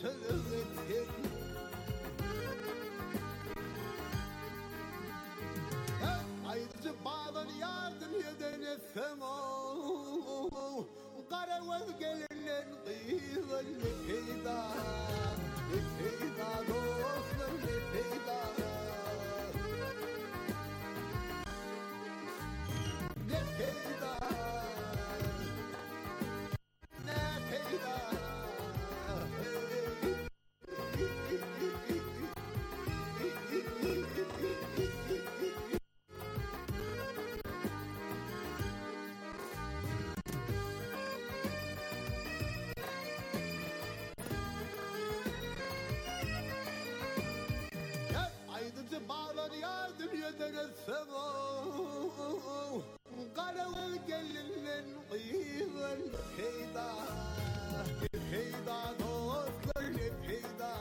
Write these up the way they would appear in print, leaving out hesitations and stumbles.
sözletin Ayrıca bağlan yardım eden efem o Karavaz gelinen kıyılan ne peyda dostlar ne peyda Ne peyda Ne peyda Karavul gelinen kıyılan peyda Ne peyda dostlar ne peyda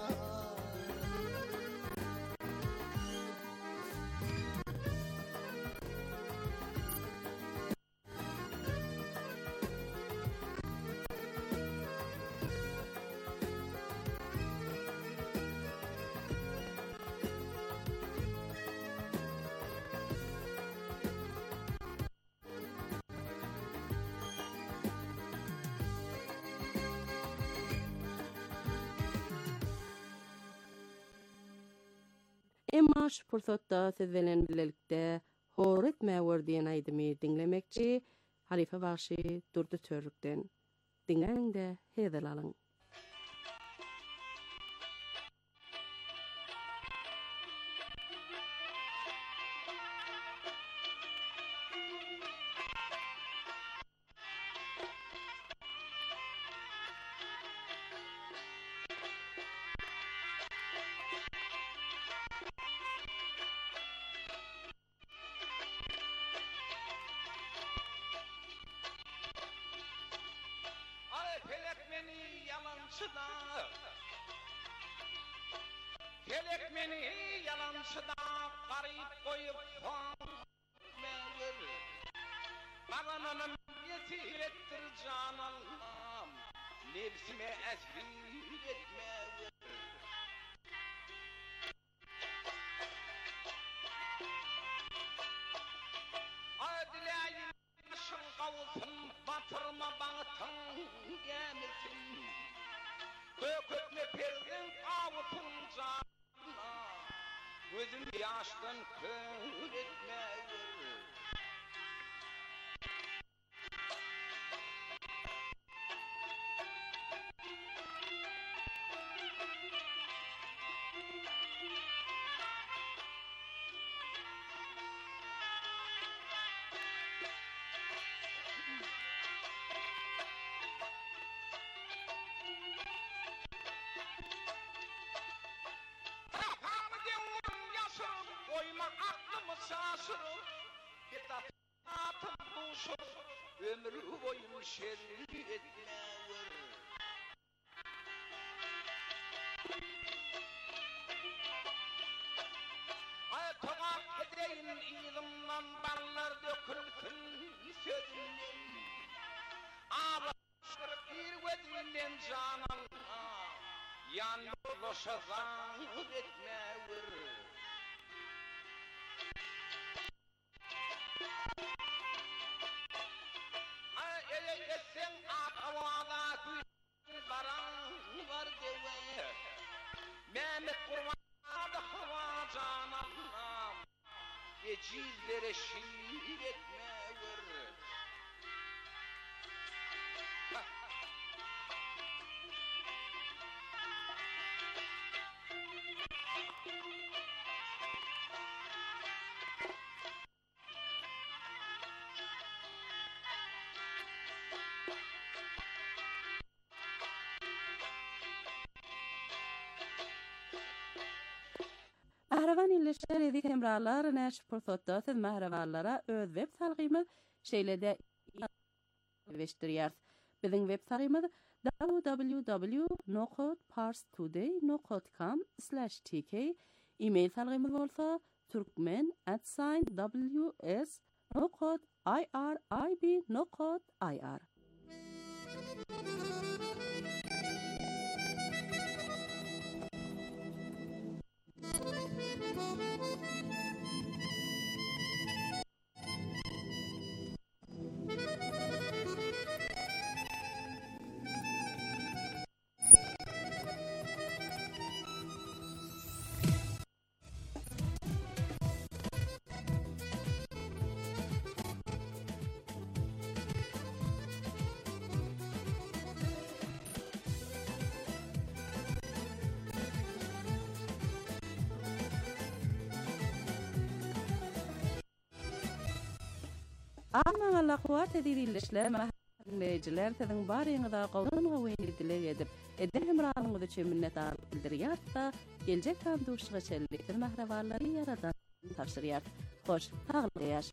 Emma şu pursatda siz bilen birlikde Horit Mäwirdiň aýdymy dinlemekçi Halife Bagşy Durdy Törükden. Dinleňde hezel alyň. Felek meni yalançıda garip koyup meğer Kalananım yesir ettir can Allah'ım Nefsime esir etmeğer Adileyin başın kavulsun batırma bağıtın yemesin Kökötme perdin avutun canına Gözüm yaştan kör etmeğer Ömrü boyum şerri etmeğer Ay toğak edeyin ilimden barlar dökülsün sözümden Ağlaştır bir gözümden cananla Yan dolaşa zahir etmeğer Sen akavada gül baran var deve Mehmet kurvada hava cananam Ecizlere şiir etmeğer Ahravan illeşler edik hemrarlar näş pursatda siz mahravanlara öz web salgymyz şeýlede weşdirýär. Biziň web salgymyz www.noqotparstoday.com/tk. E-mail salgymyz bolsa turkmen@ws.irib.ir. Amma Allah kuwat edilişler dinleyiciler sizin barýyňyza gowrunga weýni dilek edip edem hemrahyňyzy üçin minnetdarlyk bildirýär da geljek tamduşyga çellikdir mahrabarlary ýaradan tapşyrýar. Hoş, taglyk ýaş.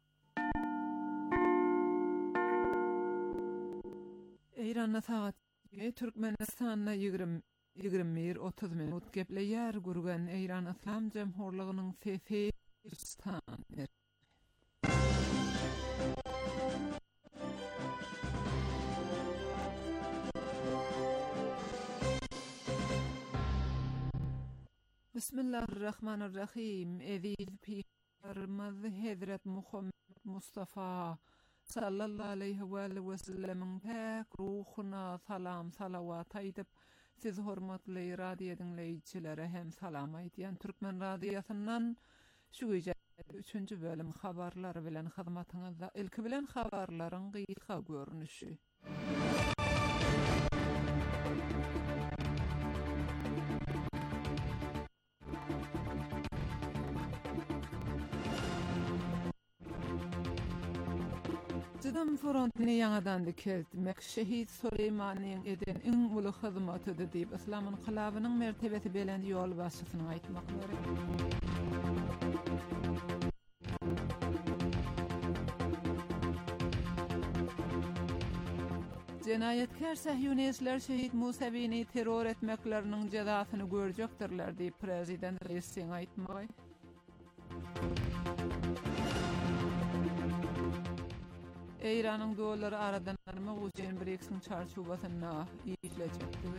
Eyranna saat Türkmenistan'da 20-30 minut gepleýär gurgan Eýran Islam Jemhurlygynyň Sefistan Bismillahirrahmanirrahim. Eziz Peygamberimiz Hazret Muhammed Mustafa sallallahu aleyhi ve sellemin pek ruhuna salam salavat aýdyp, siz hormatly radio dinleýiçilere hem salam aýdýan Türkmen radiosundan şu gece 3-nji bölüm habarlary bilen hyzmatyňyzda ilki bilen habarlaryň gysga görnüşi. Jydam frontyny ýangadan dikeltmek şehit Süleýmanyň eden iň uly hyzmatydy diýip Islam inqilabynyň mertebesi bilen ýol başçysynyň aýtmaklary. Jenayetkär Sahyunistler şehit Musawyny terror etmekleriniň jazasyny görjekdirler diýip prezident Reýisiň aýtmagy. Eýranyň dollary aradan armak üçin BRICS-iň çarşubasyna işlejekdi.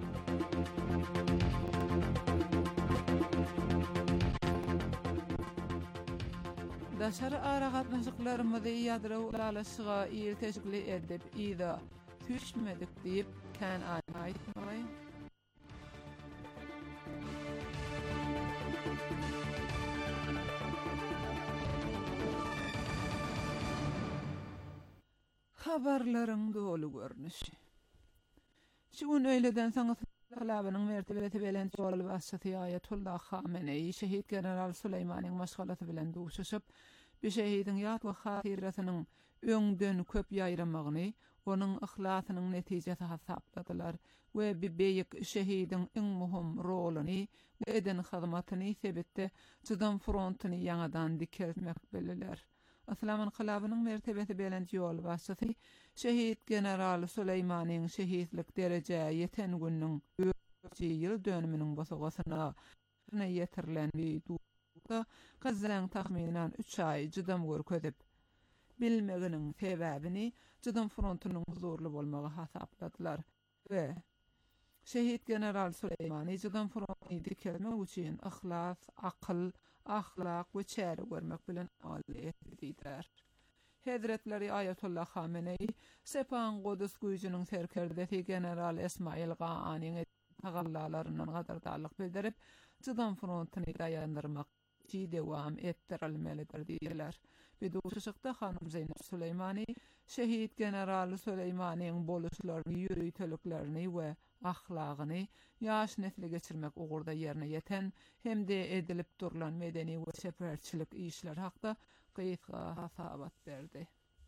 Daşary ara gatnaşyklarymyzy ýadra ulaşyga ýerteşikli edip ýa-da düşmedik diýip kan aýtmagy. Habarlaryň dolu görnüşi. Şu gün öýleden soň inqilabynyň mertebesi bilen ýol başçysy Ayatullah Khamenei şehit general Süleýmanyň maşgalaty bilen duşuşyp, bir şehidiň ýat we hatirasynyň öňden köp ýaýramagyny, onuň ihlasynyň netijesi hasapladylar we bir beýik şehidiň iň muhim roluny we eden hyzmatyny sebetde Jydam frontyny ýangadan dikeltmek bildiler. Islam inqilabynyň mertebesi bilen ýol başçysy şehit general Süleýmanyň şehitlik derejä ýeten günniň 4-nji ýyl dönüminiň bosagysyna ýetirilen videoda gazalan tahminen 3 ay jydam görkezip bilmeginiň sebäbini Jydam frontynyň huzurly bolmagy hasapladylar we şehit general Süleýmany Jydam frontyny dikelmek üçin ihlas, akyl, ahlak we çäre görmek bilen aly etdiler. Hazretleri Ayatullah Khamenei Sepan Qudus güýjüniň serkerdesi general Esmail Qaanyň tagallalaryndan gadardarlyk bildirip, Jydam frontyny daýandyrmak üçin dewam etdirilmelidir diýdiler. Beduşykda Hanım Zeynep Süleýmany şehit general Süleýmanyň boluşlaryny, ýürüýteliklerini we ahlagyny ýaş nesle geçirmek ugurda ýerine ýeten hemde edilip durulan medeni we seferçilik işler hakda gysga hasabat berdi.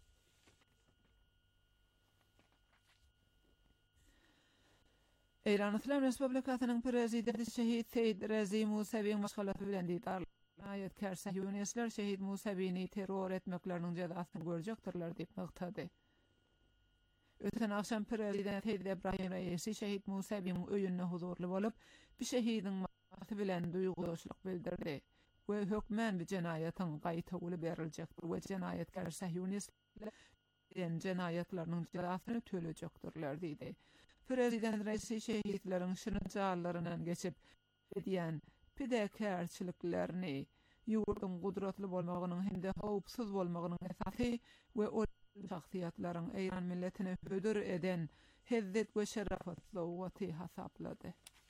Eýran Islam Respublikasynyň prezidenti şehit Seýid Rezi Musawyň maşgalaty bilen diýdiler. Jenayetkär Sahyunistler şehit Musawyny terror etmekleriniň jazasyny görjekdirler diýip maktady. Öten akşam prezident Heýder Ibrahim Reýisi şehit Musawyň öýünde huzurly bolup, bir şehidiň maty bilen duýgulyşlyk bildirdi we hökmen bir jenayetin gaýtaguly beriljekdir we jenayetkär Sahyunistler jenayetleriniň jazasyny төлejekdirler diýdi. Prezident Reýisi şehitleriň şynjalarynyň geçip edýän pidäkärçiliklerini, ýurdun gudratly bolmagynyň hemde howpsuz bolmagynyň esasy we o şahsiýatlaryň Eýran milletine hödür eden hezzet we şerafetli waty hasaplady.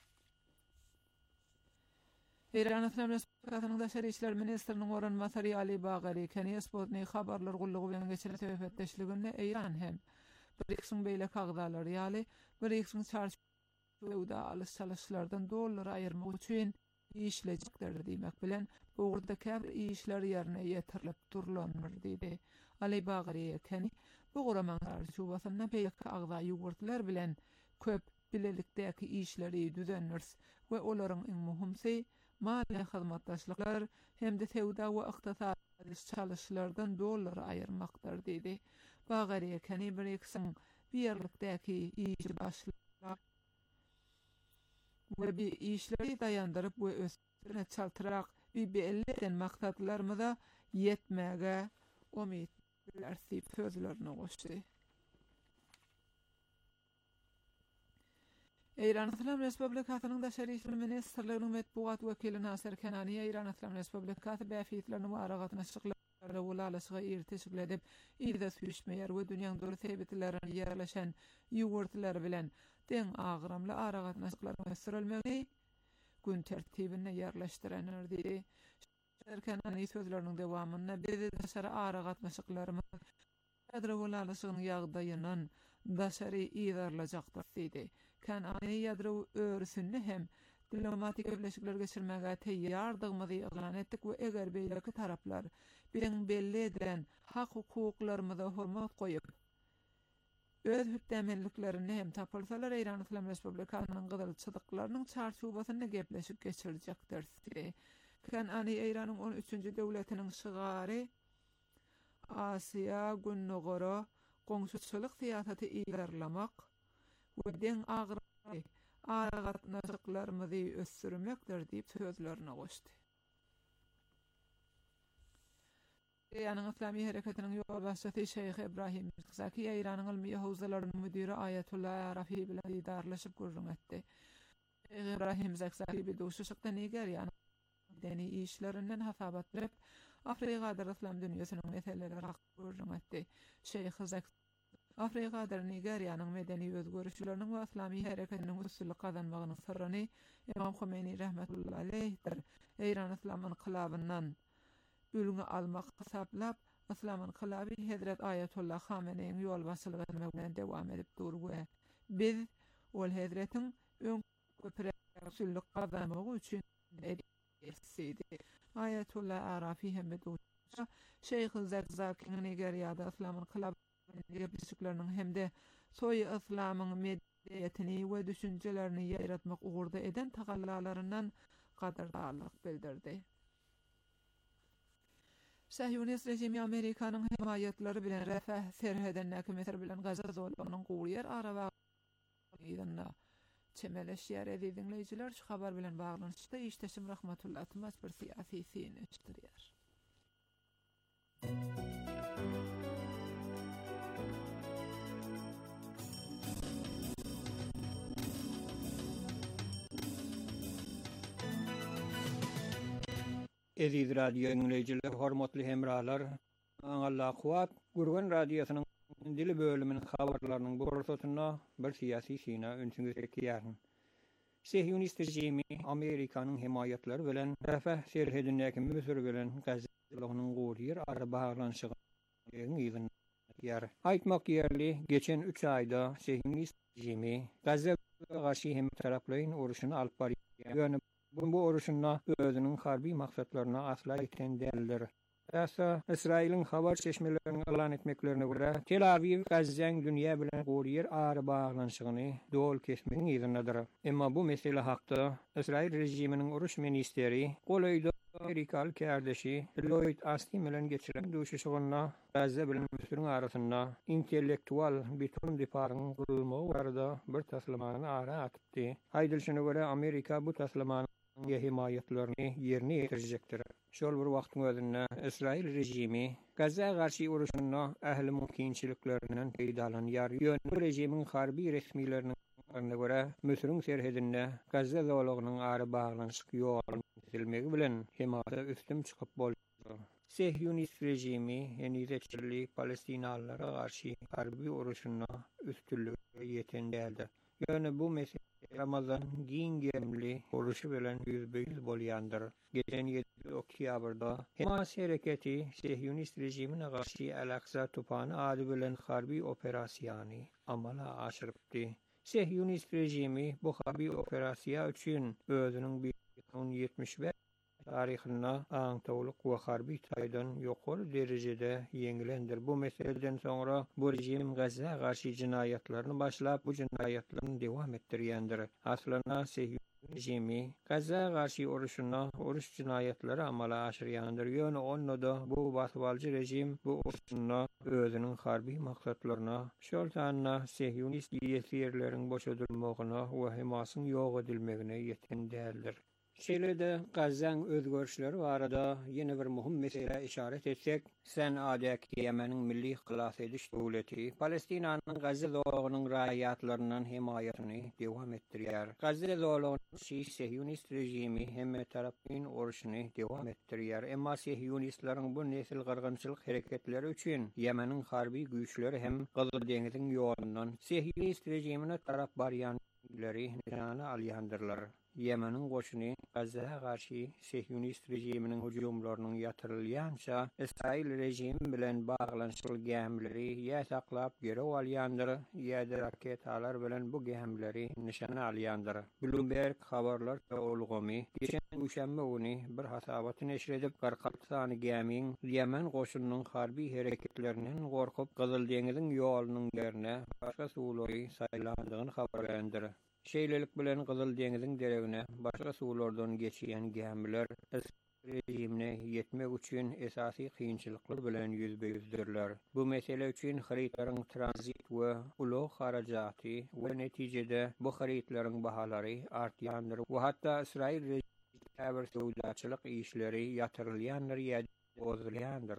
Eýran Islam Respublikasynyň Daşary işler ministriniň oranmasary Ali Bagary Keniýe Sputnik habarlar gullugy bilen geçiren töhfetdeşliginde Eýran hem BRICS-iň beýle kagdalary ýaly BRICS-iň çarşuda alys çalışlardan dollar aýyrmak üçin işlejekler diýmek bilen ugurda käbir işler ýerine ýetirilip durulanmyr diýdi. Ali Bagary Keniýe bu guraman çarşubasyna beýik agda ýugurtlar bilen köp bilelikdäki işleri düzenleriz we olaryň iň muhimsi mali hyzmatdaşlyklar hemde sewda we ykdysady çalışlardan dollar aýyrmakdyr diýdi. Bagary Keniýe BRICS-iň birlikdäki iş başly we bir işleri dayandırıp we ösüne çaltırak bir belli maksatlarımıza yetmege umidler sözlerini koştu. İran İslam Respublikasynyň Daşary işler ministrliginiň medpuat wekili Nasir Kenani İran İslam Respublikasy bäfitlerini wara gatnaşyklary ulalyşyga irtişik edip ýerde süýşmeýär we dünýäň döwlet sebitlerini ýerleşen ýugurtlar bilen deň agramly ara gatnaşyklary sürilmegi gün tertibine ýerleşdirenler diýdi. Kenani sözleriniň dewamynda biz daşary ara gatnaşyklarymy adra ulalyşygyň ýagdaýynyň daşary ýerleşjakdyr diýdi. Kenani ýadro örsünni hem diplomatik birleşikler geçirmäge teýýardygymyzy ýaglan etdik we eger beýleki taraplar bilen belli edilen hak hukuklary hormat goýup öz hükümetlerini hem tapylsalar İran İslam Respublikasynyň gyzyl çydyklarynyň çarşubasyny gepleşip geçirecekdir diýdi. Kenani İranyň 13-nji döwletiniň şygary Asiýa günnugara goňşuçylyk syýasaty ýerlemek we deň agry ara gatnaşyklarymyzy ösürmekdir diýip sözlerini goşdy. Ýanyň İslami hereketiniň ýolbaşçysy Şeyh Ibrahim Zaki Iranyň ilmi howzalarynyň müdiri Ayatullah Arafi bilen diýdarlaşyp gurrun etdi. Ibrahim Zaki bir duşuşykda Nigeriýanyň dini işlerinden hasabat berip Afrikada İslam dünýäsiniň meseleleri hakkında gurrun etdi. Şeyh Zaki Afrikada Nigeriýanyň medeni özgörüşleriniň we İslami hereketiniň usully kazanmagynyň sirrini Imam Khomeini rahmetullahi aleyhdir. Iran İslam inqilabyndan ülüňi almak hesaplap İslam inqilaby Hazrat Ayatullah Khameneiň ýol başçylyk etmegine dewam edip durgy. Biz ol Hazratyň öň köprülik kazanmagy üçin edýärdi. Ayatullah Arafi hem de Şeyh Zakiň Nigeriýada İslam inqilaby birleşikleriniň hem de soy İslamyň medeniyetini we düşünjelerini ýaratmak ugurda eden tagallalaryndan gadarlyk bildirdi. Sahyonist rejimi Amerikanyň himayatlary bilen Refah serhedine Mesir bilen Gaza zolanyň gowrýar ara ýa-da çemeleşýär edilýär. Şu habar bilen baglanşykda işteşim rahmatullah atmas bir syýasy sinişdirýär. Eziz radio dinleyijiler, hormatly hemralar, Allah kuwat Gurgan radiosynyň dili bölüminiň habarlarynyň bu portatyna bir syýasy sina öňsüňe çekýär. Sahyonist rejimi Amerikanyň himayatlary bilen Refah serhedindäki Mesir bilen Gaza zolagynyň gowrýar ara baglanşygyny ýer. Aýtmak ýerli, geçen 3 aýda Sahyonist rejimi Gaza garşy hem taraplaryň uruşyny alyp barýar. Bu oruşunda özünün harbi maksatlarına asla iten değerler. Asa İsrail'in haber çeşmelerini alan etmeklerine göre Tel Aviv Gazzeň dünýä bilen gowrýar ara baglanşygyny dol kesmegiň ýerinidir. Emma bu mesele hakda İsrail rejiminiň uruş ministeri Golaýda Amerikalı kardeşi Lloyd Austin bilen geçiren duşuşygyna Gazze bilen Mesir'in arasynda intellektual bitun diparyň gurulmagy barada bir taslamany ara atdy. Aýdylşyna göre Amerika bu taslamany himayetlerini yerine getirecektir. Şol bir wagtyň özünde İsrail rejimi Gaza garşy uruşyna ähli mümkinçiliklerinden peýdalanýar. Bu rejimiň harbi resmileriniň göre Mesir'in serhedinde Gaza zolagynyň ara baglanşyk ýol edilmegi bilen hemata üstüm çykyp boldy. Sahyonist rejimi ýene-de Palestinalylara garşy harbi uruşyna üstünlük ýeten däldi. Ýöne bu mesele Ramazan giňgemli uruşy bilen ýüzbeýüz bolýandyr. Geçen 7 oktýabrda Hamas hereketi Sahyonist rejimine garşy Al-Aqsa tupany ady bilen harbi operasiýany amala aşyrypdy. Sahyonist rejimi bu harbi operasiýa üçin özüniň 1975 taryhyna aňtawlyk we harbi taýdan ýokary derejede ýeňilendir. Bu meseleden soňra bu rejim Gaza garşy jinaýatlaryny başlap bu jinaýatlaryny dewam etdirýändir. Aslynda rejimi Gazza garşy uruş cinayetleri amala aşyrýandyr. Ýöne onda da bu basbalcı rejim bu uruşyna özüniň harby maksatlaryna şol tanna Sihyonist ýetirleriň boşadylmagyna we hemasyň ýok edilmegine ýeten däldir. Şeýlede Gazzan özgörüşleri barada ýene bir muhim mesele işaret etsek, sen adäki Ýemeniň milli hylas ediş döwleti Palestinanyň Gazza zowlagynyň raýatlarynyň himayatyny dowam etdirýär. Gazza zowlagyny Sihyonist rejimi hemme tarapyn uruşyny dowam etdirýär. Emma Sihyonistlaryň bu nesil gyrgynçylyk hereketleri üçin Ýemeniň harby güýçleri hem Gyzyl deňiziň ýolundan Sihyonist rejimine tarap barýanlary nişana alýandyrlar. Ýemeniň goşuny Gazza'ya garşy Sihyonist rejiminiň hujumlarynyň ýatyrylýança Israil rejimi bilen baglanşyl gemleri ýa saklap geri alýandyr, ýa-da raketalar bilen bu gemleri nişana alýandyr. Bloomberg habarlar olgumy geçen uşanma güni bir hasabaty neşir edip 46 sany gemiň Ýemen goşunynyň harby hereketlerinden gorkup Gyzyl deňiziň ýolunyň ýerine başga suwlary saýlandygyny habarlandyr. Şeýlelik bilen Gyzyl deňiziň deregine başga suwlardan geçýän gemiler rejimine ýetmek üçin esasy kynçylyklar bilen ýüzbeýüzdirler. Bu mesele üçin harytalaryň tranzit we ulug harajaty we netijede bu harytalaryň bahalary artýandyr. We hatda Israil rejimi sowdaçylyk işleri ýatyrylýandyr ýa-da bozulýandyr.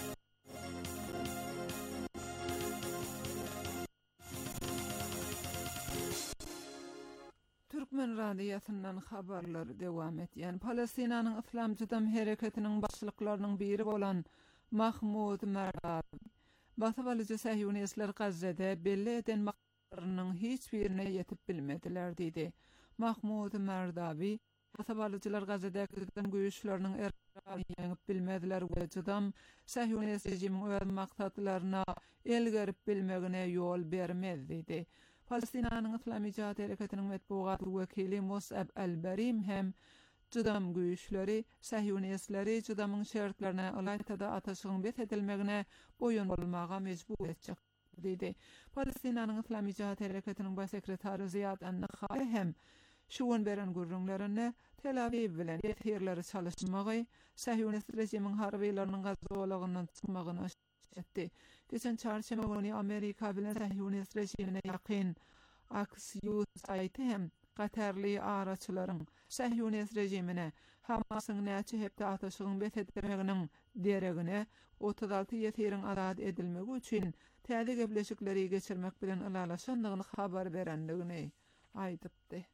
Türkmen radiýasyndan habarlar dowam etýän Palestinanyň Islamjydam hereketiniň başlyklarynyň biri bolan Mahmud Merdavi basabalyjy Sihyonistler Gazzada belli eden maksatlarynyň hiç birine ýetip bilmediler diýdi. Mahmud Merdavi basabalyjylar Gazzadaky güýçleriniň ýeňip bilmediler we jydam Sihyonist rejimiň öz maksatlaryna elgerip bilmegine ýol bermez diýdi. Palestinanyň Islamy Jihad hereketiniň metbuat wekili Mus'ab al-Barim hem jydam güýçleri Sihyonistleri jydamyň şertlerine alaytada ataşygyň bet edilmegine boyun bolmaga mejbur etjek diýdi. Palestinanyň Islamy Jihad hereketiniň baş sekretary Ziyad an-Nakhai hem şuwun beren gurrunlaryny Tel Aviv bilen ýetirleri çalışmagy Sihyonist rejimiň harbylarynyň gazowlygyndan çykmagyna etdi. Geçen çarşamba günü Amerika bilen Sihyonist rejimine ýakyn Axios saýty hem Gatarly araçylaryň Sihyonist rejimine Hamasyň näçe hepde ataşygyň bet etmeginiň deregine 36 ýetiriň azat edilmegi üçin täze gepleşikleri geçirmek bilen ılalaşandygyny habar berendigini aýdypdy.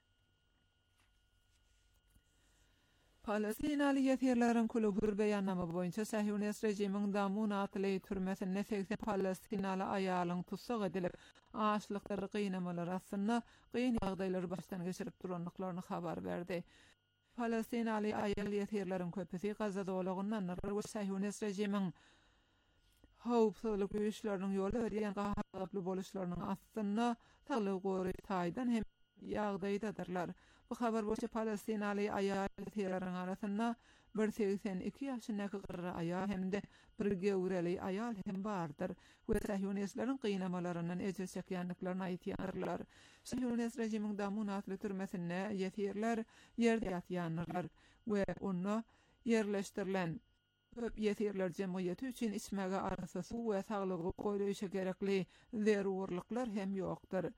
Palestinaly ýetirleriň kluby beýannama boýunça Sihyonist rejimiň Damun atly türmesine 80 Palestinaly aýalyň tutsak edilip açlyklar gynamalar aslynda gyn ýagdaýlary başdan geçirip duranlyklaryny habar berdi. Palestinaly aýal ýetirleriň köpüsi Gazza dowlagyndan we Sihyonist rejimiň howpsuzlyk güýçleriniň ýoly berýän gahaply boluşlarynyň aslynda taly gory taýdan hem ýagdaýdadyrlar. Bu habar boýunça Palestinaly aýal ýetirleriň arasynda 82 ýaşyndaky gyrra aýal hemde bir gewreli aýal hem bardyr. We Sihyonistlaryň gynamalarynyň ejir çekýänliklaryny aýtýarlar. Sihyonist rejimiň Damun atly türmesine ýetirler ýerde ýatýanlar we onu ýerleşdirilen köp ýetirler jemgyýeti üçin içmege arasy suw we saglygy goýlaýşa gerekli zerurlyklar hem ýokdur.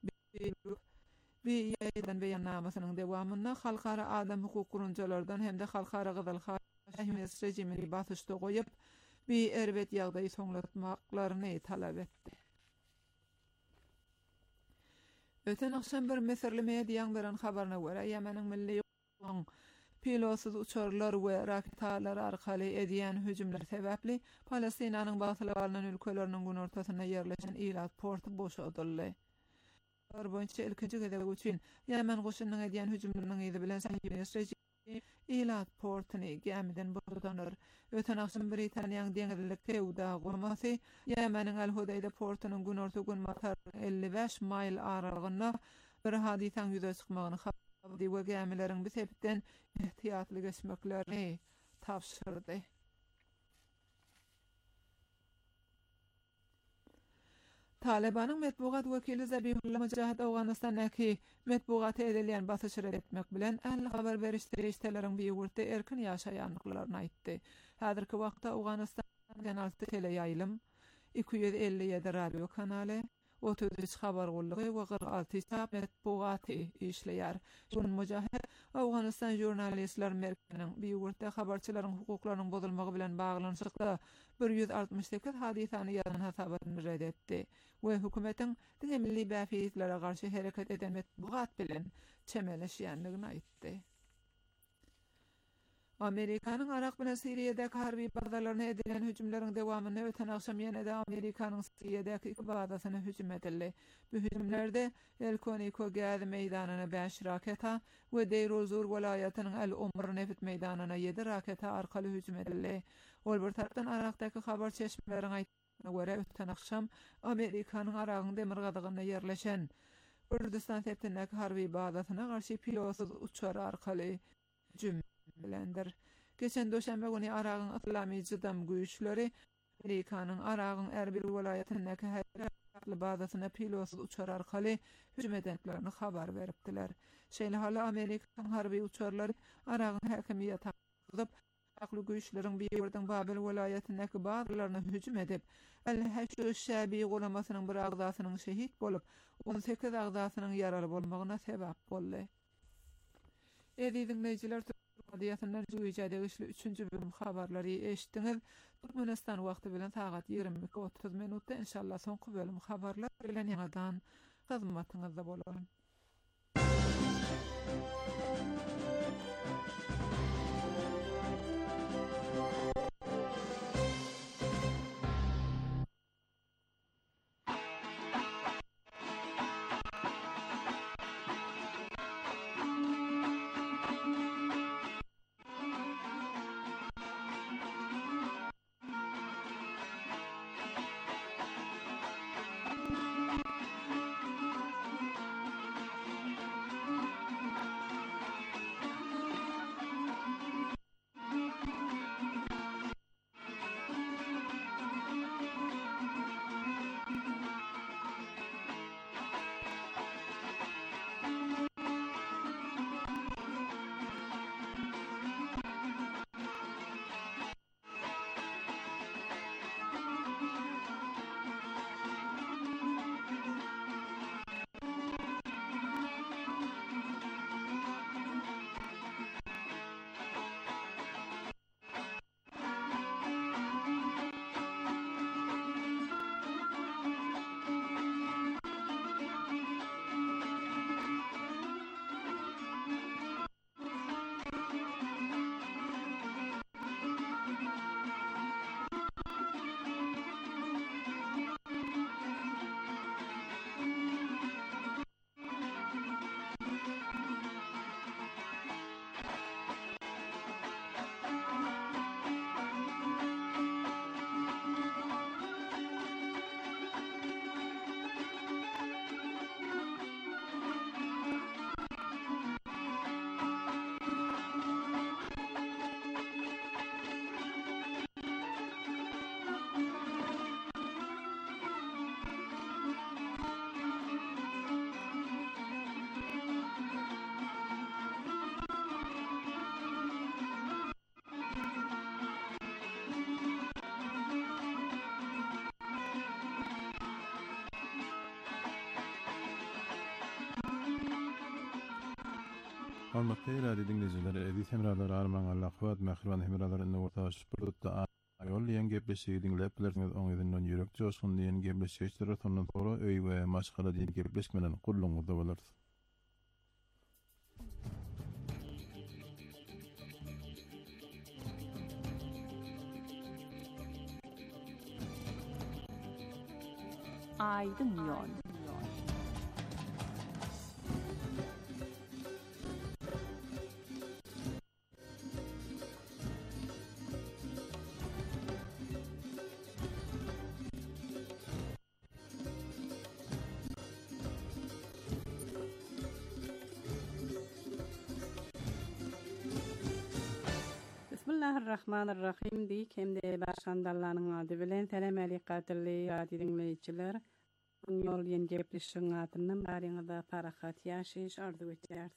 Bir ýaýdan beýannamasynyň dewamynda halkara adam hukuk gurunçalardan hem de halkara Gyzyl Sihyonist rejimini basyşda goýup bir erbet ýagdaý soňlatmaklaryny talap etdi. Öten akşam bir Mesirli mediýaň beren habaryna görä Ýemeniň milli pilotsuz uçarlar we raketalar arkaly edýän hüjümler sebäpli Palestinanyň basylynyň ülkeleriniň gün ortasyna ýerleşen Eilat porty boşadyldy. Boýunça ilkinji gedek üçin Ýemen goşunynyň edýän hüjümleriniň ýyly bilen Sihyonist rejimi Eilat portyny gemiden boşadanlar. Öten akşam Britaniýanyň deňizlik Kewda gurmasy Ýemeniň Al-Hudayda portynyň gün orta gün matar 55 mail aralygynda bir hadisaň ýüze çykmagyny habar we gemileriň bu sebepden ehtiyatly geçmeklerini tapşyrdy. Talibanın metbuat wekili Zabihullah Mujahid Awganistandaki metbuat edilen basyşy etmek bilen ähli habar berişdirişleriň bir ýurtda erkin ýaşaýanlyklaryny aýtdy. Häzirki wagtda Awganistan genel teleýaýlym, 257 radio kanaly, 33 habar gullugy we 46 sap metbuaty işleýär. Şun Mujahid Awganistan jurnalistler merkeziniň bir ýurtda habarçylaryň hukuklarynyň bozulmagy bilen baglanyşykda 168 hadisany ýazan hasabatını red etdi we hökümetiň diňe milli bäfiýetlere garşy hereket eden metbuat bilen çemeleşýänligini aýtdy. Amerikanyň Irak bilen Siriýadäki harby bazalaryna edilen hüjümleriň dewamyny öten akşam ýene-de Amerikanyň Siriýadäki iki bazasyna hüjüm edildi. Bu hüjümlerde El-Koniko gaz meýdanyna 5 raketa we Deir ez-Zor welaýatynyň El-Umr neft meýdanyna 7 raketa arkaly hüjüm edildi. Ol bir tarapdan Irakdaky habar çeşmeleriň aýtdygyna görä öten akşam Amerikanyň Iragyň demir gadygyna ýerleşen Kurdistan septindäki harby bazasyna garşy pilotsuz uçar arkaly hüjüm bilendir. Geçen döşembe günü Iragyň Islamy Jydam güýçleri Amerikanyň Iragyň Erbil welaýatyndaky harby bazasyna pilotsuz uçar arkaly hüjüm edendiklerini habar beripdiler. Şeýle hala Amerikan harby uçarlary Iragyň häkimiýeti taýyp akly güýçleriň bir ýerden Babil welaýatyndaky bazalaryna hüjüm edip, El-Haşr şäbi gulamasynyň bir agdasynyň şehit bolup, 18 agdasynyň ýaraly bolmagyna sebäp boldy. Dinleýijiler, Radiosynyň juýjady güçlü 3-nji bölüm habarlary eşitdiňiz. Türkmenistan wagty bilen sagat 22:30 minutda inşallah soňky bölüm habarlar bilen ýanadan hyzmatyňyzda bolalım. Hormatly radio dinleyijileri, edis hemralar arman Allah qowat mähriban hemralar indi ortaş burda ayol ýen gepleşigi dinläp bilersiňiz, oňyzyndan ýürek joşgun diýen gepleşikler sondan sonra öý we maşgala diýen gepleşmeden gurluňyzda bolar. Aydın ýol. Bismillahirrahmanirrahim diýip hemde başgandallanyň ady bilen selam alyk gaderli ýa dinleýijiler. yol yengeplişiň adynyň baryňyza parahat ýaşaýyş arzu etýär.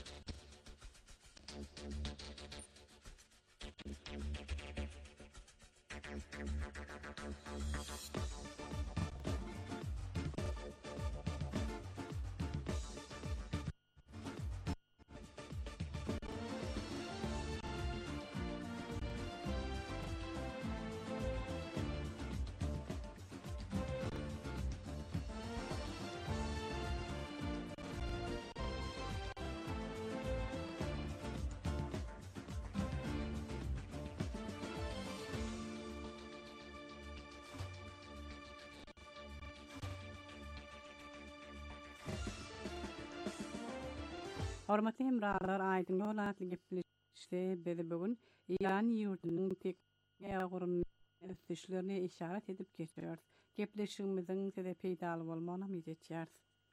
Hormatly hemralar, aýdyň ýol atly gepleşişde bizi bugün Iran ýurdunyň teknologiýa ösüşlerini işaret edip geçiriyor. Gepleşigimiziň size peýdaly bolmagyna ümit etýär.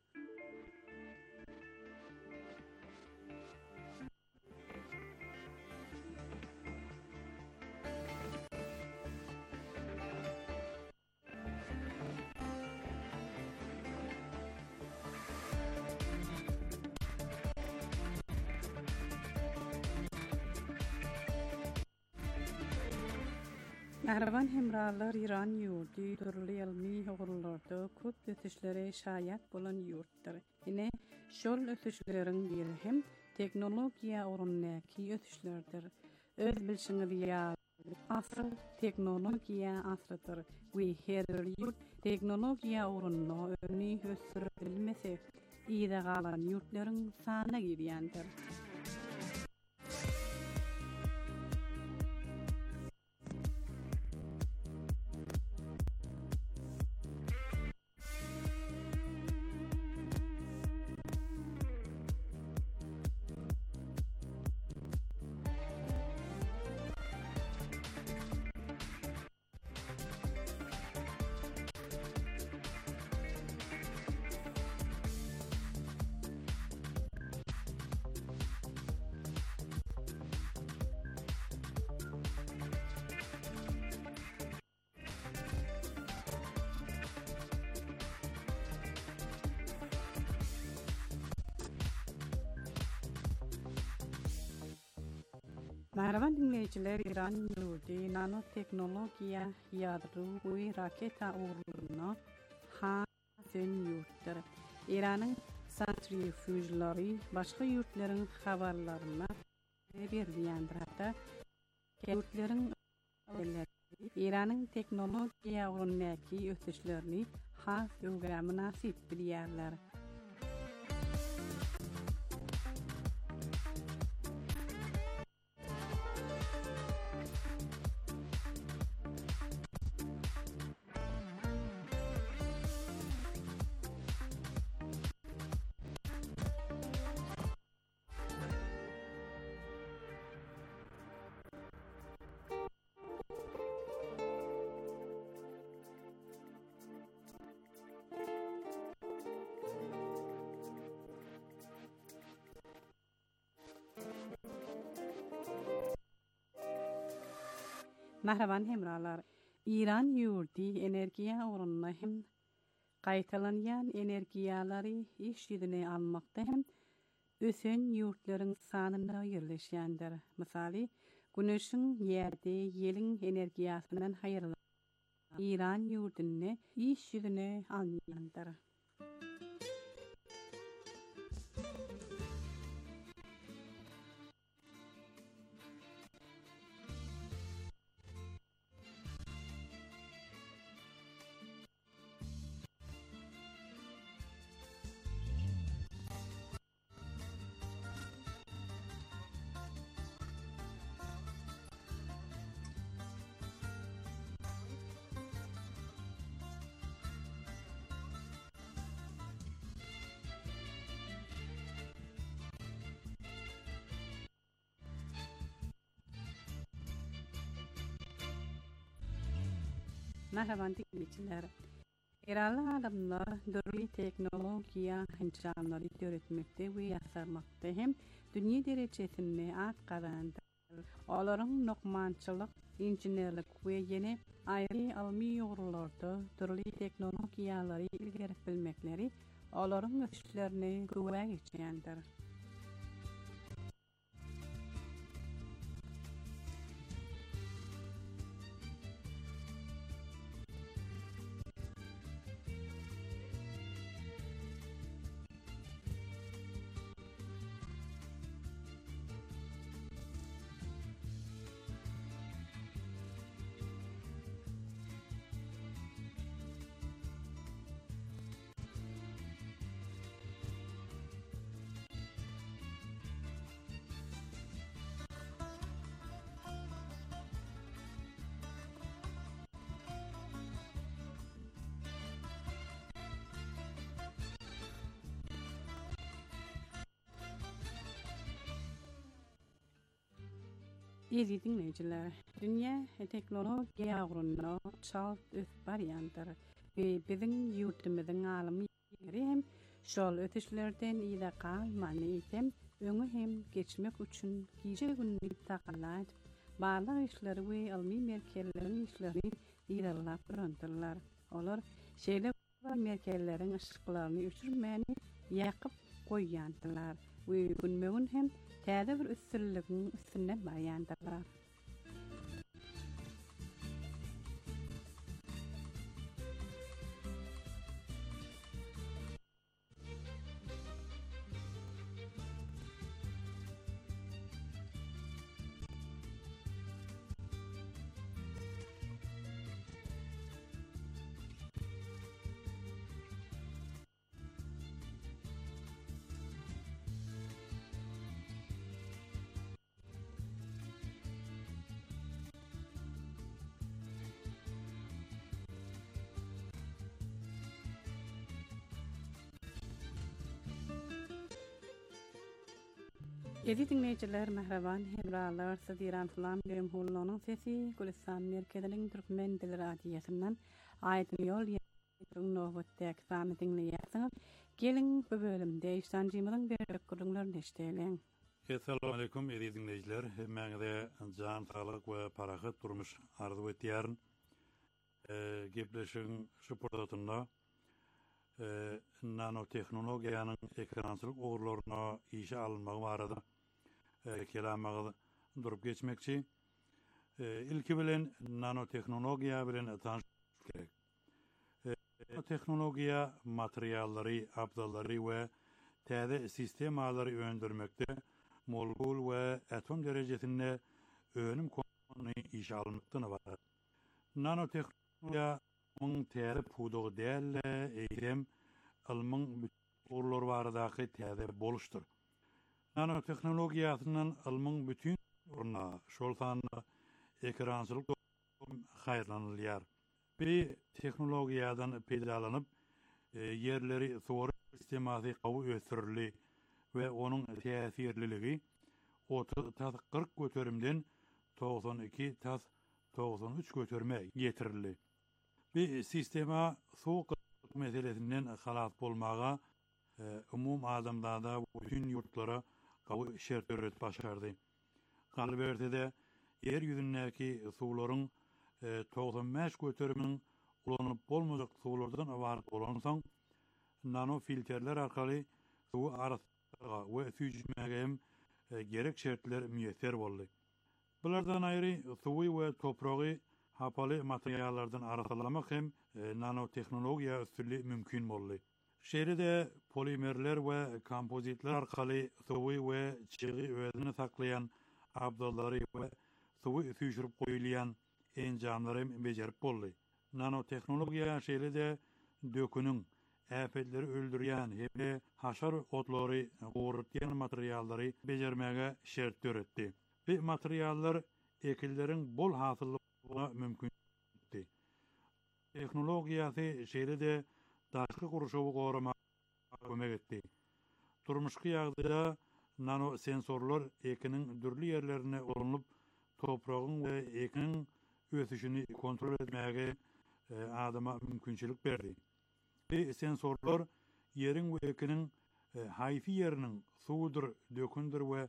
Mähreban hemralar, Iran ýurdy turly ilmi hogurlarda köp ötüşlere şaýat bolan ýurtdyr. Ine şol ötüşleriň biri hem teknologiýa orunnaky ötüşlerdir. Öz bilşiňiz ýa asr teknologiýa asrydyr. We her ýurt teknologiýa orunna öňi ösürip bilmese, ýa-da galan ýurtlaryň sanyna girýändir. Merhaban dinleyiciler, İran ýurdy nanoteknologiýa ýadro we raketa uğruna hasyn ýurtdyr. İranyň santrifüjlary başga ýurtlaryň habarlaryna berýändir. Hatda ýurtlaryň İranyň teknologiýa uğrunaky ötüşlerini has ýöwre münasip bilýärler. Mähreban hemralar, İran ýurdy energiýa orunna hem gaýtalanýan energiýalary iş ýüzüne almakda hem ösen ýurtlaryň sanyna ýerleşýändir. Misaly, güneşiň ýerde ýeliň energiýasynyň haýyrly İran ýurduny iş ýüzüne alýandyr. Merhaban dinleyiciler. Eralı adamlar dörli teknologiya hınçanları öğretmekte ve yasarmakta hem dünya derecesinde at kazandı Olaryň nokmançylyk, injinerlik we ýene aýry almy ýogurlarda türli teknologiýalary ilgeri bilmekleri olaryň ösüşlerini göwä geçýändir. Ýedi dinleýijiler, dünýä teknologiýa ugrunda çal barýandyr we biziň ýurtymyzyň alymlary hem şol ötüşlerden ýa-da galmany hem öňe hem geçmek üçin giýje günlük takalat barlyk işleri we almy merkezleriň işlerini ýerlap durandyrlar. Olar şeýle merkezleriň ışıklaryny öçürmäni ýakyp goýýandylar we günmegin hem täze bir üstünligiň üstüne barýandylar. Edi dinleyijiler, mehreban hemralar, Sadiran Fulan Gümhurlu'nun sesi Gülistan Merkezinin Türkmen Dili Radyosu'ndan aydın yol yerinin nöbetdäki sany dinleýärsiňiz. Gelin bu bölümde işancymyň berikleriniň neşdelen. Assalamu alaikum edi dinleyijiler. Meňde jan sağlyk we parahat durmuş arzu etýär. Gepleşiň şu portatynda nanoteknologiýanyň ekrançylyk ogurlaryna işe alınmagy barada kelamagy durup geçmekçi. İlki bilen nanoteknologiýa bilen tanışmak gerek. Nanoteknologiýa materiallary, abdallary we täze sistemalary öndürmekde molekul we atom derejesinde önüm konuny işe almakdan bar. Nanoteknologiýa onun täze pudugy däl, eýrem almyň ogurlary baradaky täze boluşdur. Nanoteknologiýasynyň almyň bütün urna şol sany ekrançylyk haýrlanylýar. Bir teknologiýadan peýdalanyp yerleri soru sistemasy gawy ösürli we onuň täsirliligi 30-40 göterimden 92-93 göterime getirildi. Bir sistema soğuk meselesinden halat bolmaga umum adamlarda bütün yurtlara gawy şertler başardy. Galbertede yer ýüzündäki suwlaryň 95 göteriminiň ulanyp bolmajak suwlardan awaryp bolansaň nanofilterler arkaly suw arasyna we süýjmege gerek şertler müýesser boldy. Bulardan aýry suwy we topragy hapaly materiallardan arasalamak hem nanoteknologiýa üstünli mümkin boldy. Şeýle polimerler we kompozitler arkaly suwy we çygy özüne saklaýan abdallary we suwy süýjürip goýulýan enjamlary bejerip boldy. Nanoteknologiýa şeýle dökünüň äpetleri öldürýän hem haşar otlary gowurtýan materiallary bejermäge şert töretdi. Bu materiallar ekilleriň bol hasyllygyna mümkin etdi. Teknologiýasy şeýle daşky guruşawy gorama kömek etdi. Durmuşky ýagdaýda nano sensorlar ekiniň dürli ýerlerine uranyp topragyň we ekiniň ösüşini kontrol etmäge adama mümkinçilik berdi. Bu sensorlar ýeriň we ekiniň haýfy ýeriniň suwdur, dökündür we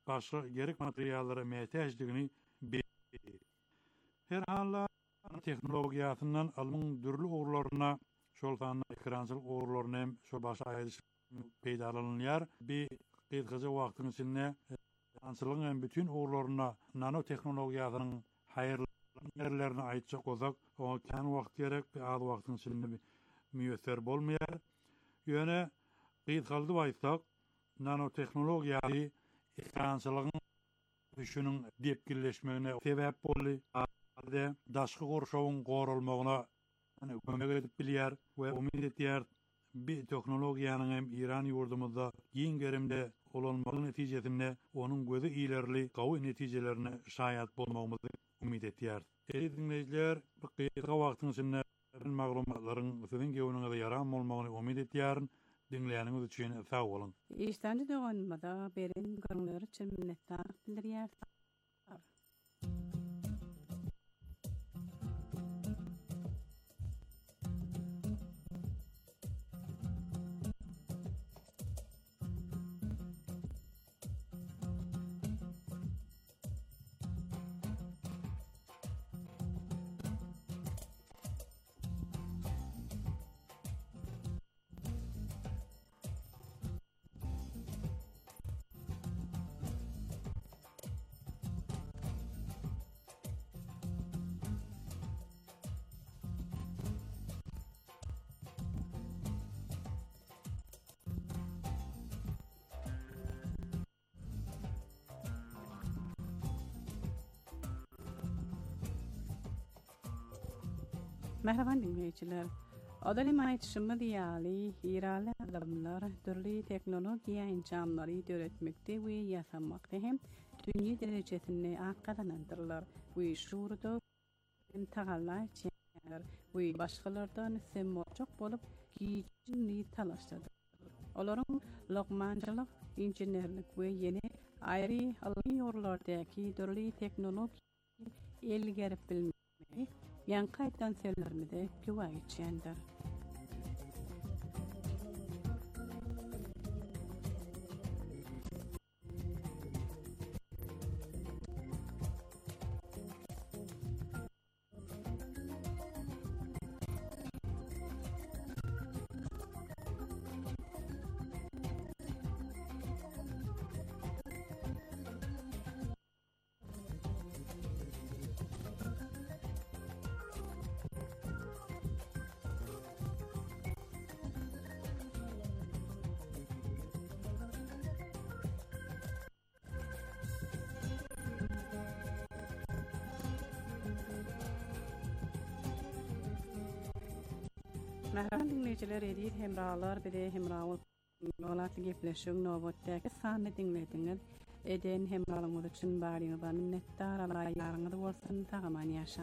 başga gerek materiallara mätäçdigini bildi. Her halla teknologiýasyndan almyň dürli ogurlaryna şoltanyň ekrançylyk ogurlaryna hem şo başa aýdyş peýdalanýar. Bir gıcı wagtyň içinde ekrançylygyň hem bütün ogurlaryna nanoteknologiýasynyň haýyrly yerlerini aýtjak bolsak, o kan wagt gerek, az wagtyň içinde müýesser bolmaýar. Ýöne gıýdgaldy aýtsak, nanoteknologiýasy ekrançylygyň düşünüň depkilleşmegine sebäp boldy. Alde daşky gorşawyň gorulmagyna kömek edip bilýär we umyt etýär. Bir teknologiýanyň hem İran ýurdumyzda giň gerimde olanmagyň netijesinde onuň gözü ilerli gawy netijelerine şaýat bolmagymyzy umyt etýär. Dinleýijiler, bu kısa wagtyň içinde maglumatlaryň siziň gewiniňizde ýaram bolmagyny umyt etýär. Dinleýäniňiz üçin sag bolun. İştende doganmada beren görüňler üçin minnettar bildirýär. Merhaban dinleyiciler. Odalim aytışımı diýaly ýeraly adamlar türli teknologiýa enjamlary döretmekde we ýasamakda hem dünýä derejesinde arkadanandyrlar. We şurda hem tagallay çeker. We başgalardan semmoçok bolup giýjini talaşdyr. Olaryň lokmançylyk, injenerlik we ýene aýry alýorlardaky türli teknologiýa elgerip bilmek yankı potansiyellerini de güva geçendir. Merhaban dinleyiciler, edit hemralar bir de hemrawat olatı gepleşiň nowatdaky sany dinlediňiz. Eden hemralyňyz üçin baryňyza minnettar alaýaryňyz bolsun, tagaman ýaşa.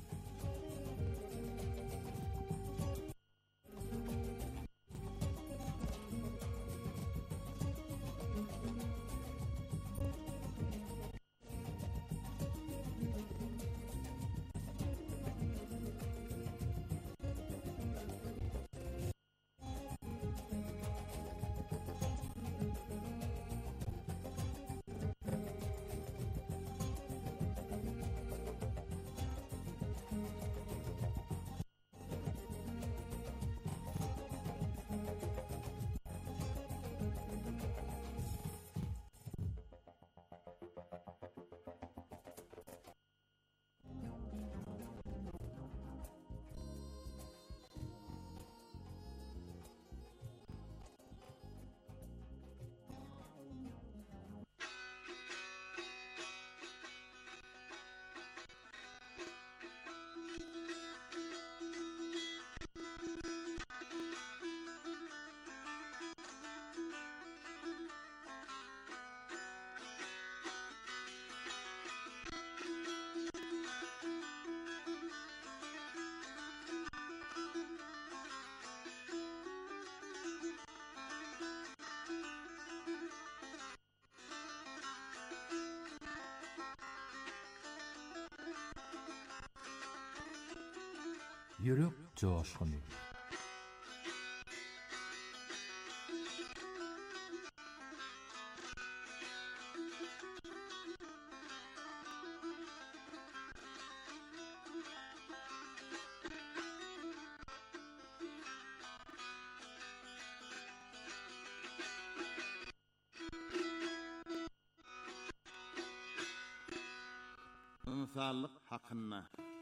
Yürek coşkunu. ansallyk hakyna.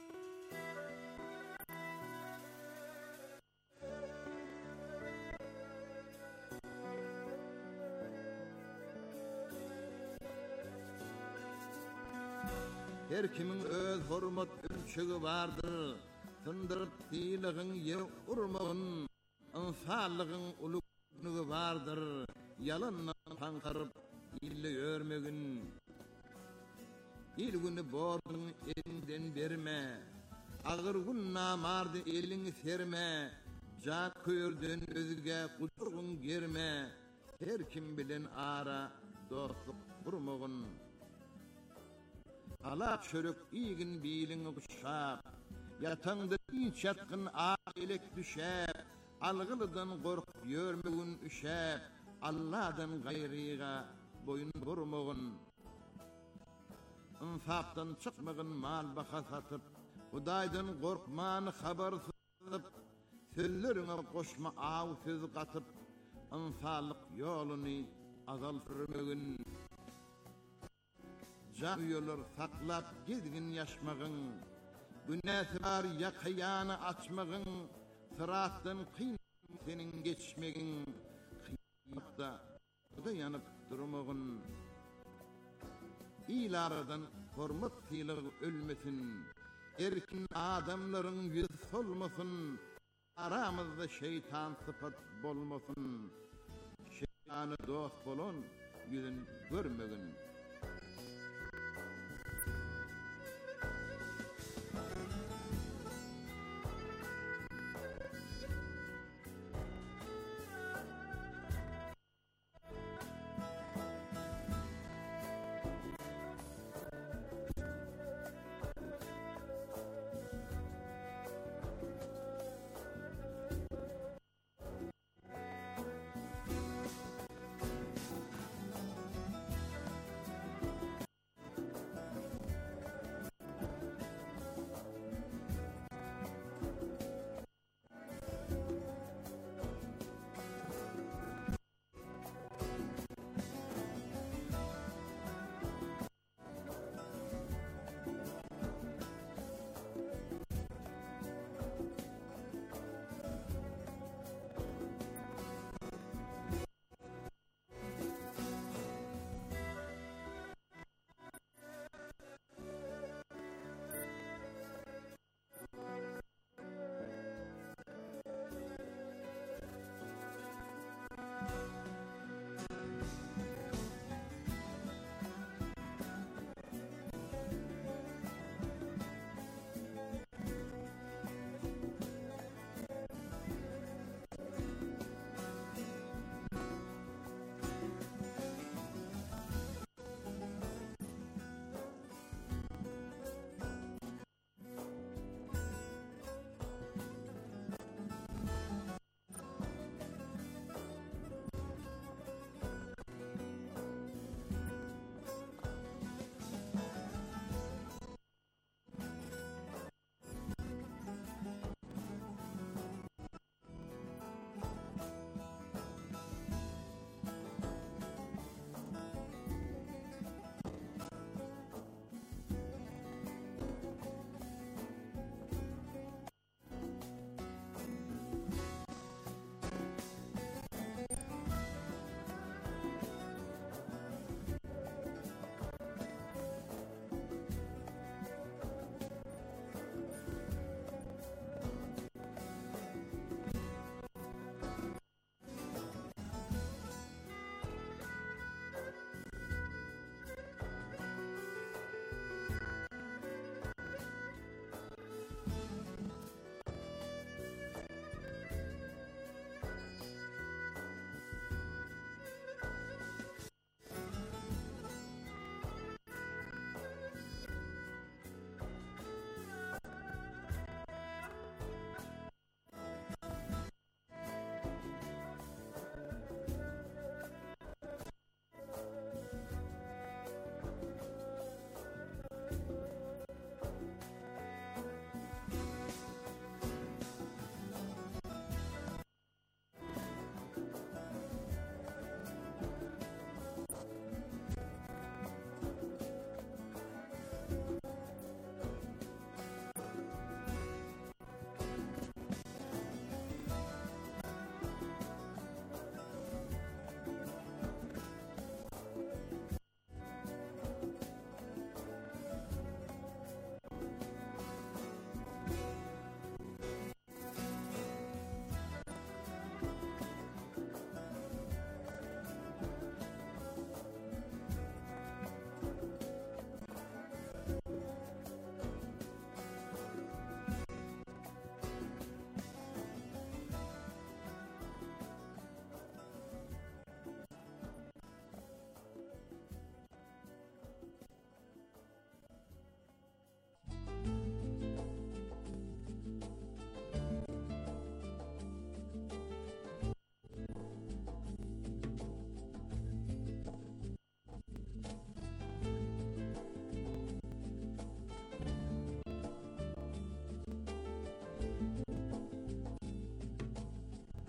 Her kimin öz hormat ölçügi bardyr. Tındırıp diýiligin ýer urmagyn, ansallygyň uluklygy bardyr. Yalandan panqaryp ille görmegin. Il güni borun elinden berme. Agyr gün namardy eliňi serme. Jak köýerden özüge guturgun germe. Her kim bilen ara dostluk kurmagyn. Alak çörek iýigin biýiliňi guşap, ýatangda inç ýatkyn elek düşäp, algylydan gorkup ýörmegin üşäp, Allah'dan gayriga boyun vurmagyn. Infaqdan çykmagyn mal baha satyp, Hudaýdan gorkmany habar satyp, sözlerine goşma aw söz gatyp, ansallyk ýoluny azal sürmegin. Can ýollar saklap gezgin ýaşmagyn, günäsi bar ýakyany açmagyn, sıratdan kyn senin geçmegin, kıymakda da yanıp durmagyn. İlaradan hormat tiýligi ölmesin, erkin adamlaryň ýüzi solmasyn, aramyzda şeytan sıfat bolmasyn. Şeytany dost bolan ýüzün görmegin.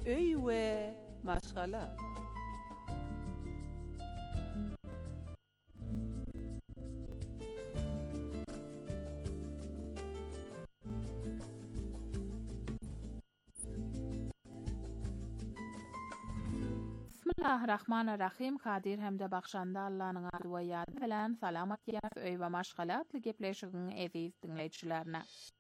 öy we maşgala. Bismillahirrahmanirrahim. Kadir hemde bakşanda Allah'ın adı ve yadı bilen salamat yaf öy ve maşgalatlı gepleşigin eziz dinleyicilerine.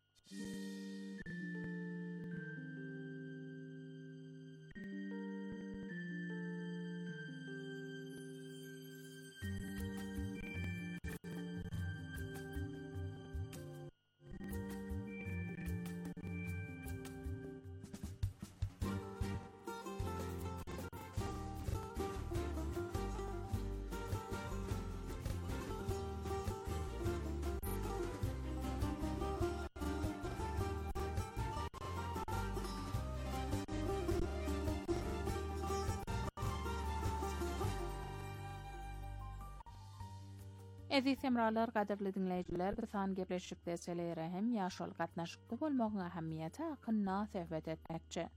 Eziz semralar, qadirli dinleyiciler, bisan gepleşikde selere hem yaşol gatnaşykda bolmagyň ähemmiýeti hakynda söhbet etmekçi.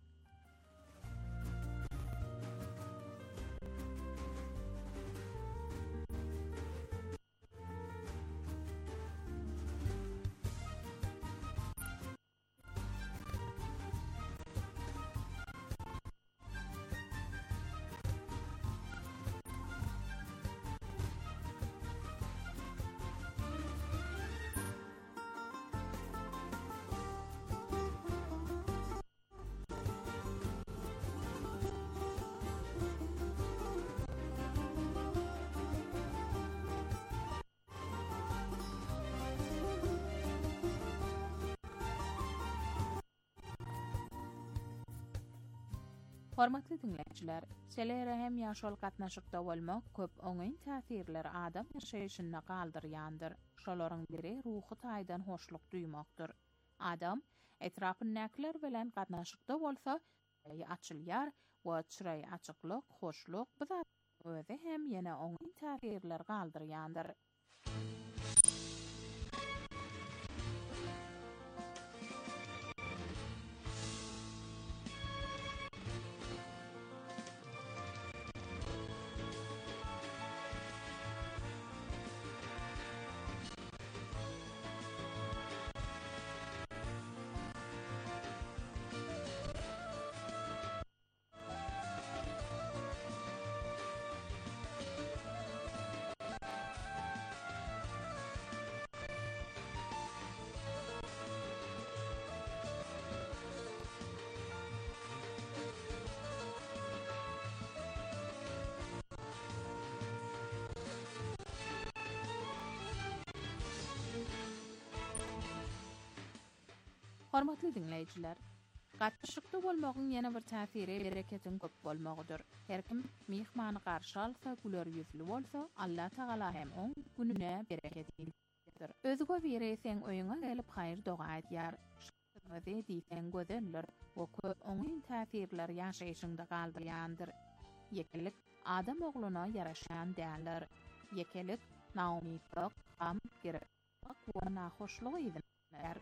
Hormatly dinleýijiler, selere hem ýaşol gatnaşykda bolmak köp oňyn täsirleri adam ýaşaýyşyna galdyrýandyr. Şolaryň biri ruhy taýdan hoşluk duýmakdyr. Adam etrapyndakylar bilen gatnaşykda bolsa, açylýar we çyraý açyklyk, hoşluk bu zat özi hem ýene oňyn täsirleri galdyrýandyr. Hormatly dinleýijiler, gatnaşykda bolmagyň ýene bir täsiri bereketin köp bolmagydyr. Her kim mihmany garşy alsa, güler ýüzlü bolsa, Allah Taala hem oň gününe bereket ýetir. Özüňe bereseň öýüňe gelip haýır doga edýär. Şeýle diýsen gözenler we köp oňyn täsirler ýaşaýyşynda galdyrýandyr. Yekelik adam ogluna ýaraşan däller. Yekelik naumytlyk, gam, gerek we nahoşlyk ýetir.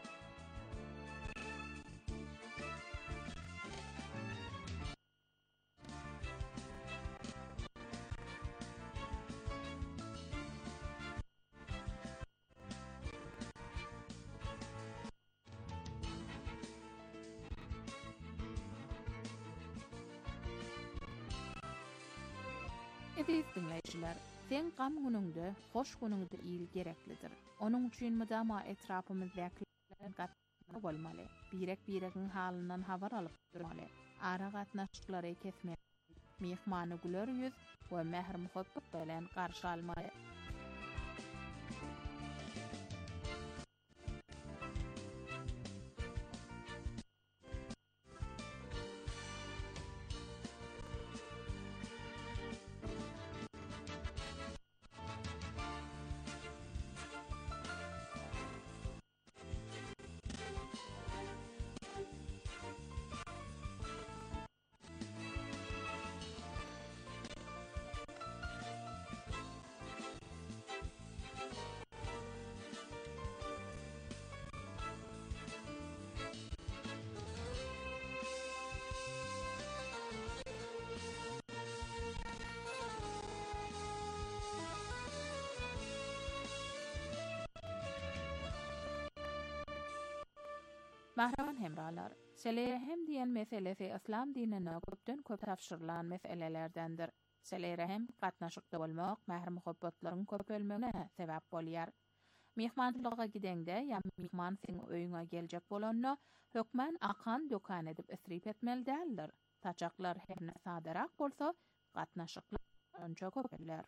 Eziz dinleýijiler, sen gam günüňde, hoş günüňde iyil gereklidir. Onuň üçin müdama etrapymyzdakylar gatnaşyk bolmaly. Birek-biregiň halyndan habar alyp durmaly. Ara gatnaşyklary kesmek, mihmany güler ýüz we mehr muhabbat bilen garşy almaly. Mahraman hemralar, selere hem diyen meselesi İslam dinine köpden köp tafşırılan meselelerdendir. Selere hem gatnaşykda bolmak, mährim muhabbetlaryň köpelmegine sebäp bolýar. Mihmançylyga gidende ýa mihman seň öýüňe geljek bolanda hökmen akan dökan edip isrip etmeli däldir. Taçaklar herne sadarak bolsa, gatnaşyklar önçe köpeller.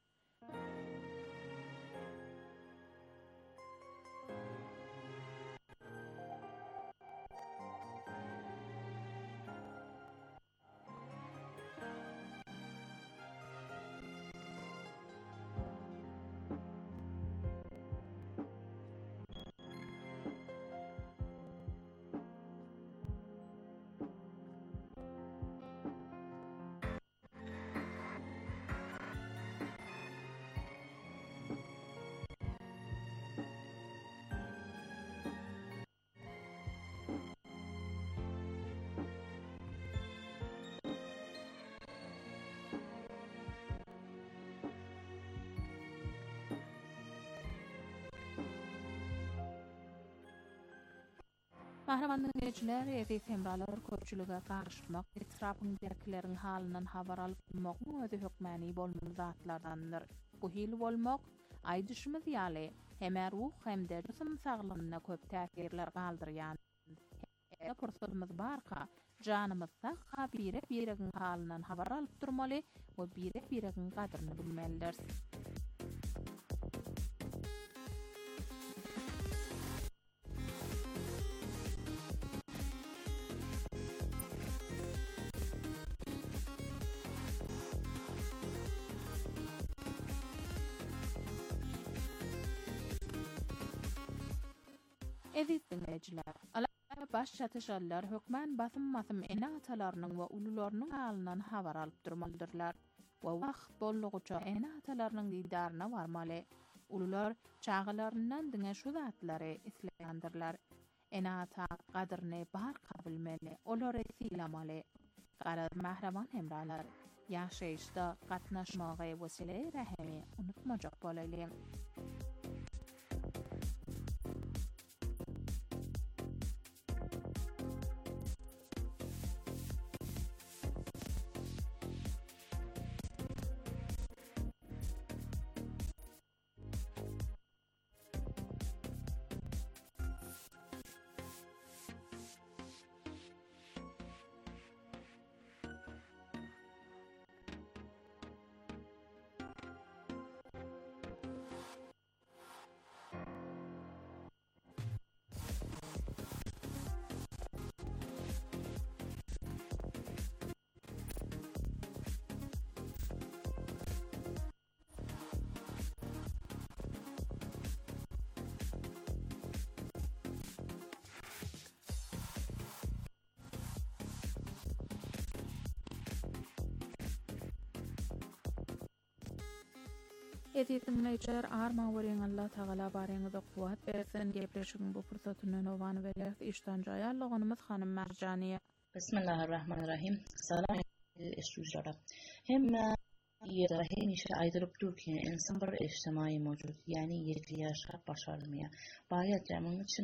Mahramanlyň geçler ýa-da temralar köpçülüge garşymak, etrapyň derkleriň halynyň habar alyp bilmokmy özi hökmäni bolmaly zatlardandyr. Bu hil bolmak aýdyşymyz ýaly hem ruh hem-de jism saglygyna köp täsirler galdyrýan. Eger pursatymyz barka, janymyzda birek-biregiň halynyň habar alyp durmaly we birek-biregiň gadryny bilmelidir. Eziz dinleyijiler, alan baş çatışallar hökmen basym ene atalarynyň we ulularynyň halynyň habar alyp durmalydyrlar. We wagt bollugyça ene atalarynyň didaryna barmaly. Ulular çağalaryndan diňe şu zatlary isleýändirler. Ene ata gadryny barka bilmeli, olary silamaly. Garad mahraman hemralar, ýaşaýyşda gatnaşmagy wesile rahimi unutmajak bolaly. Ezizinleýiler, arma weren Allah Taala bareňize kuwat bersin. Gepleşigiň bu fursatyny nowany beler işden jaýarlygymyz hanym Marjaniýa. Bismillahirrahmanirrahim. Salam eşdüjlara. Hem ýerde hemişe aýdyryp dur ki insan bir ijtimai mewjud, ýani ýerli ýaşap başarmaya. Baýat jamoň